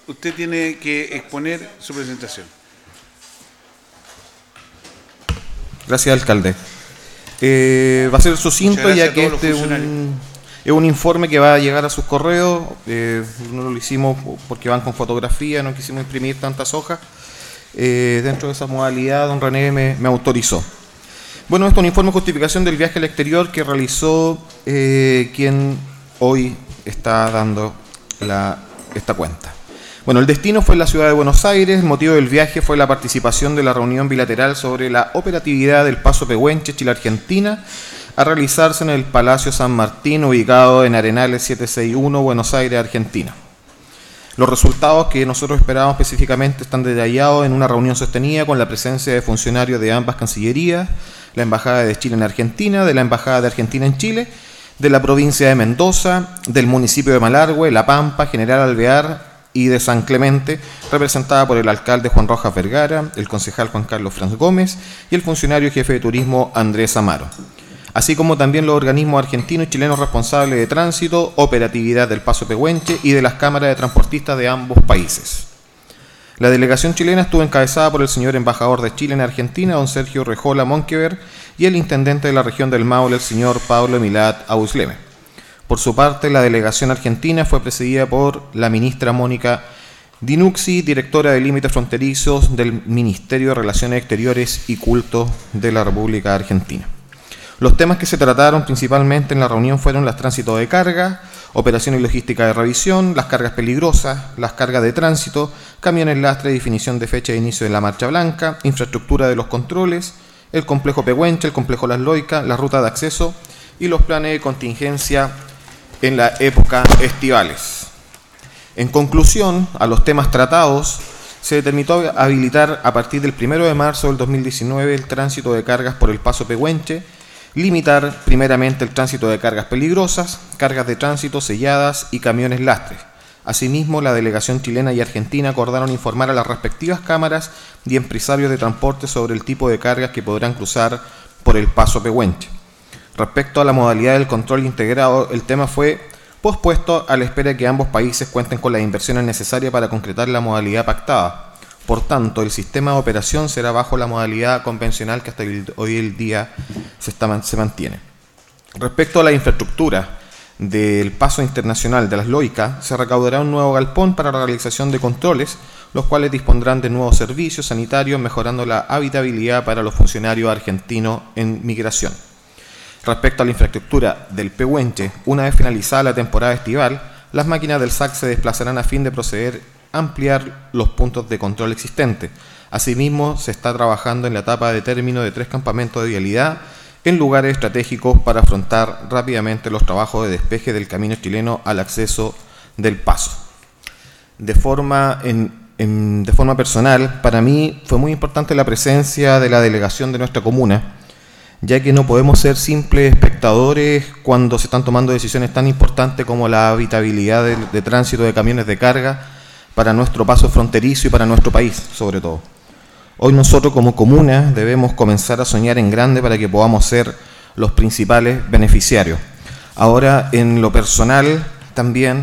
usted tiene que exponer su presentación. Gracias, alcalde. Va a ser sucinto, ya que este es un informe que va a llegar a sus correos. No lo hicimos porque van con fotografía, no quisimos imprimir tantas hojas. Dentro de esa modalidad, don René me autorizó. Bueno, esto es un informe de justificación del viaje al exterior que realizó quien hoy está dando esta cuenta. Bueno, el destino fue en la ciudad de Buenos Aires. El motivo del viaje fue la participación de la reunión bilateral sobre la operatividad del Paso Pehuenche Chile-Argentina a realizarse en el Palacio San Martín, ubicado en Arenales 761, Buenos Aires, Argentina. Los resultados que nosotros esperábamos específicamente están detallados en una reunión sostenida con la presencia de funcionarios de ambas cancillerías, la Embajada de Chile en Argentina, de la Embajada de Argentina en Chile, de la provincia de Mendoza, del municipio de Malargüe, La Pampa, General Alvear y de San Clemente, representada por el alcalde Juan Rojas Vergara, el concejal Juan Carlos Franz Gómez y el funcionario jefe de turismo Andrés Amaro, así como también los organismos argentinos y chilenos responsables de tránsito, operatividad del Paso Pehuenche y de las cámaras de transportistas de ambos países. La delegación chilena estuvo encabezada por el señor embajador de Chile en Argentina, don Sergio Rejola Monkever, y el intendente de la región del Maule, el señor Pablo Milat Ausleme. Por su parte, la delegación argentina fue presidida por la ministra Mónica Dinucci, directora de Límites Fronterizos del Ministerio de Relaciones Exteriores y Culto de la República Argentina. Los temas que se trataron principalmente en la reunión fueron los tránsitos de carga, operaciones y logística de revisión, las cargas peligrosas, las cargas de tránsito, camiones lastre, definición de fecha de inicio de la marcha blanca, infraestructura de los controles, el complejo Pehuenche, el complejo Las Loicas, la ruta de acceso y los planes de contingencia en la época estivales. En conclusión, a los temas tratados, se determinó habilitar a partir del 1 de marzo del 2019 el tránsito de cargas por el Paso Pehuenche, limitar primeramente el tránsito de cargas peligrosas, cargas de tránsito selladas y camiones lastres. Asimismo, la delegación chilena y argentina acordaron informar a las respectivas cámaras y empresarios de transporte sobre el tipo de cargas que podrán cruzar por el Paso Pehuenche. Respecto a la modalidad del control integrado, el tema fue pospuesto a la espera de que ambos países cuenten con las inversiones necesarias para concretar la modalidad pactada. Por tanto, el sistema de operación será bajo la modalidad convencional que hasta hoy el día se mantiene. Respecto a la infraestructura del paso internacional de Las Loicas, se recaudará un nuevo galpón para la realización de controles, los cuales dispondrán de nuevos servicios sanitarios, mejorando la habitabilidad para los funcionarios argentinos en migración. Respecto a la infraestructura del Pehuenche, una vez finalizada la temporada estival, las máquinas del SAC se desplazarán a fin de proceder a ampliar los puntos de control existentes. Asimismo, se está trabajando en la etapa de término de 3 campamentos de vialidad en lugares estratégicos para afrontar rápidamente los trabajos de despeje del camino chileno al acceso del paso. De forma personal, para mí fue muy importante la presencia de la delegación de nuestra comuna, ya que no podemos ser simples espectadores cuando se están tomando decisiones tan importantes como la habitabilidad de tránsito de camiones de carga para nuestro paso fronterizo y para nuestro país, sobre todo. Hoy nosotros como comuna debemos comenzar a soñar en grande para que podamos ser los principales beneficiarios. Ahora, en lo personal, también,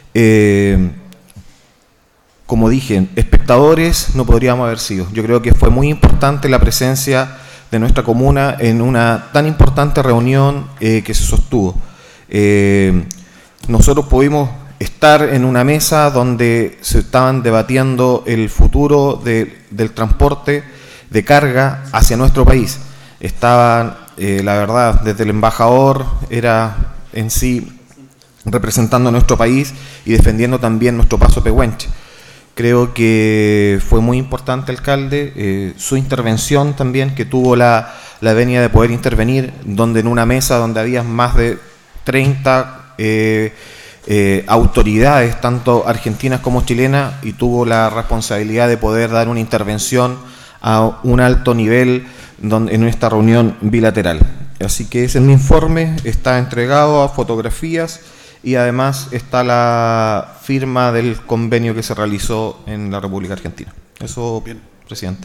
como dije, espectadores no podríamos haber sido. Yo creo que fue muy importante la presencia de nuestra comuna en una tan importante reunión que se sostuvo. Nosotros pudimos estar en una mesa donde se estaban debatiendo el futuro del transporte de carga hacia nuestro país. Estaban, la verdad, desde el embajador era en sí representando a nuestro país y defendiendo también nuestro paso Pehuenche. Creo que fue muy importante, alcalde, su intervención también, que tuvo la venia de poder intervenir, donde en una mesa donde había más de 30 autoridades, tanto argentinas como chilenas, y tuvo la responsabilidad de poder dar una intervención a un alto nivel en esta reunión bilateral. Así que ese es mi informe, está entregado a fotografías y además está la firma del convenio que se realizó en la República Argentina. Eso, bien, presidente.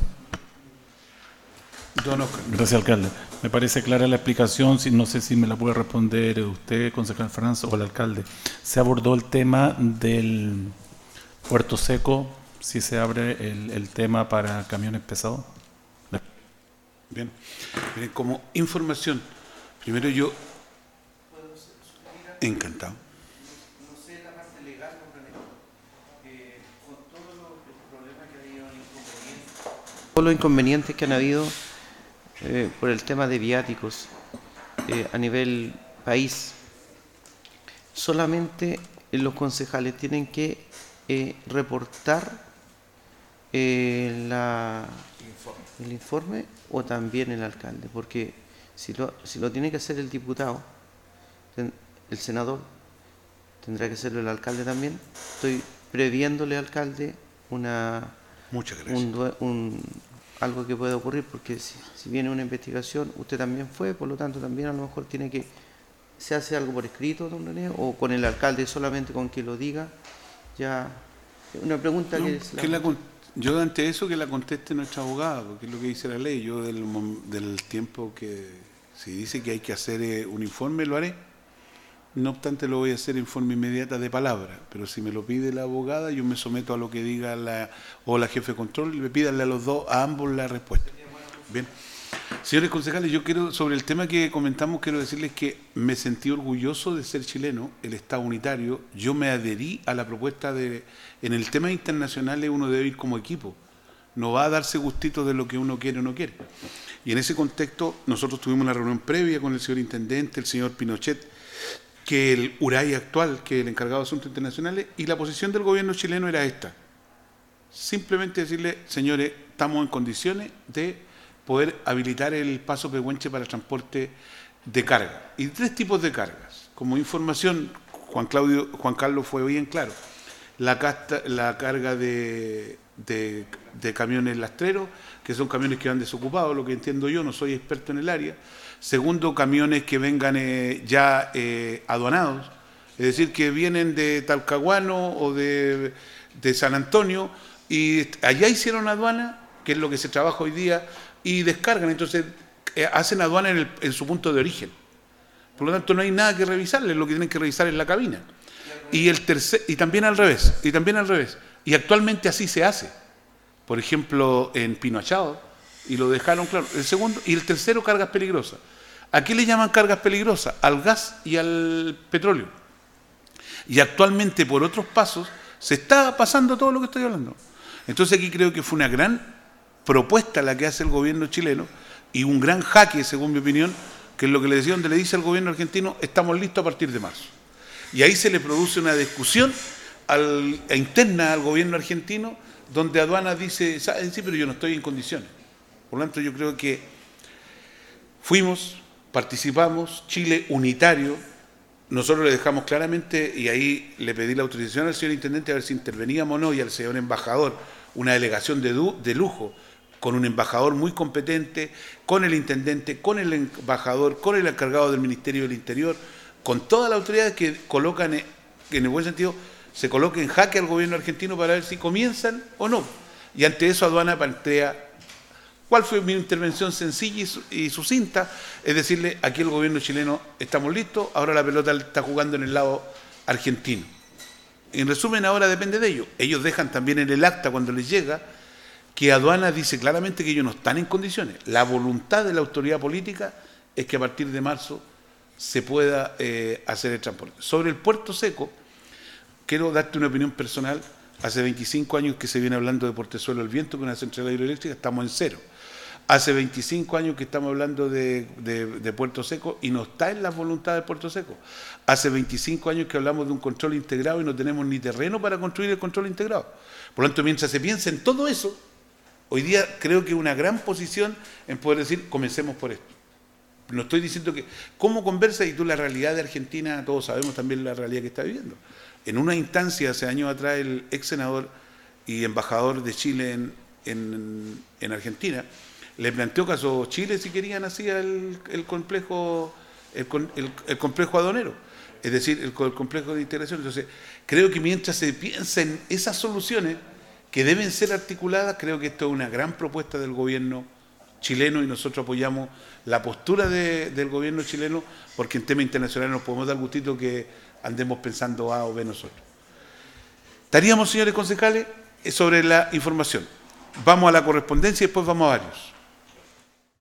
Gracias, alcalde. Me parece clara la explicación, no sé si me la puede responder usted, concejal Franz, o el alcalde. Se abordó el tema del Puerto Seco, si se abre el tema para camiones pesados. Bien. Miren, como información, primero yo... Encantado. No sé la parte legal, con todos los problemas que ha habido, todos los inconvenientes que han habido por el tema de viáticos a nivel país, solamente los concejales tienen que reportar el informe o también el alcalde, porque si lo tiene que hacer el diputado, el senador, tendrá que hacerlo el alcalde también. Estoy previéndole al alcalde Muchas gracias. algo que puede ocurrir, porque si viene una investigación, usted también fue, por lo tanto también a lo mejor tiene que, se hace algo por escrito, don René, o con el alcalde solamente con que lo diga. Ya, una pregunta No, que yo ante eso que la conteste nuestra abogada, porque es lo que dice la ley. Yo del tiempo que, si dice que hay que hacer un informe, lo haré. No obstante, lo voy a hacer en forma inmediata de palabra, pero si me lo pide la abogada, yo me someto a lo que diga la jefe de control y le pídanle a ambos la respuesta. Bien. Señores concejales, yo quiero, sobre el tema que comentamos, quiero decirles que me sentí orgulloso de ser chileno, el Estado unitario. Yo me adherí a la propuesta en el tema internacional uno debe ir como equipo. No va a darse gustito de lo que uno quiere o no quiere. Y en ese contexto, nosotros tuvimos una reunión previa con el señor intendente, el señor Pinochet, que el URAI actual, que es el encargado de asuntos internacionales, y la posición del gobierno chileno era esta. Simplemente decirle, señores, estamos en condiciones de poder habilitar el paso Pehuenche para transporte de carga. Y 3 tipos de cargas. Como información, Juan Carlos fue bien claro. La carga de camiones lastreros, que son camiones que van desocupados, lo que entiendo yo, no soy experto en el área. Segundo, camiones que vengan ya aduanados, es decir, que vienen de Talcahuano o de San Antonio y allá hicieron aduana, que es lo que se trabaja hoy día, y descargan, entonces hacen aduana en su punto de origen. Por lo tanto, no hay nada que revisarles, lo que tienen que revisar es la cabina. Y también al revés. Y actualmente así se hace. Por ejemplo, en Pino Achado, y lo dejaron claro. El segundo y el tercero, cargas peligrosas. ¿A qué le llaman cargas peligrosas? Al gas y al petróleo. Y actualmente, por otros pasos, se está pasando todo lo que estoy hablando. Entonces aquí creo que fue una gran propuesta la que hace el gobierno chileno y un gran jaque, según mi opinión, que es lo que le decía, donde le dice al gobierno argentino, estamos listos a partir de marzo. Y ahí se le produce una discusión interna al gobierno argentino, donde aduana dice, sí, pero yo no estoy en condiciones. Por lo tanto, yo creo que fuimos, participamos, Chile unitario, nosotros le dejamos claramente, y ahí le pedí la autorización al señor intendente a ver si interveníamos o no, y al señor embajador, una delegación de lujo, con un embajador muy competente, con el intendente, con el embajador, con el encargado del Ministerio del Interior, con todas las autoridades que colocan, en el buen sentido, se coloque en jaque al gobierno argentino para ver si comienzan o no. Y ante eso aduana plantea, ¿cuál fue mi intervención sencilla y sucinta? Es decirle, aquí el gobierno chileno estamos listos, ahora la pelota está jugando en el lado argentino. En resumen, ahora depende de ellos. Ellos dejan también en el acta cuando les llega que aduana dice claramente que ellos no están en condiciones. La voluntad de la autoridad política es que a partir de marzo se pueda hacer el transporte. Sobre el Puerto Seco, quiero darte una opinión personal. Hace 25 años que se viene hablando de Portezuelo del Viento con una central hidroeléctrica, estamos en cero. Hace 25 años que estamos hablando de Puerto Seco y no está en la voluntad de Puerto Seco. Hace 25 años que hablamos de un control integrado y no tenemos ni terreno para construir el control integrado. Por lo tanto, mientras se piensa en todo eso, hoy día creo que una gran posición en poder decir, comencemos por esto. No estoy diciendo que, ¿cómo conversa? Y tú la realidad de Argentina, todos sabemos también la realidad que está viviendo. En una instancia, hace años atrás, el ex senador y embajador de Chile en Argentina le planteó que a Chile, si querían, hacía el complejo aduanero, es decir, el complejo de integración. Entonces, creo que mientras se piensa en esas soluciones que deben ser articuladas, creo que esto es una gran propuesta del gobierno chileno y nosotros apoyamos la postura del gobierno chileno, porque en temas internacionales nos podemos dar gustito que andemos pensando A o B nosotros. Estaríamos, señores concejales, sobre la información. Vamos a la correspondencia y después vamos a varios.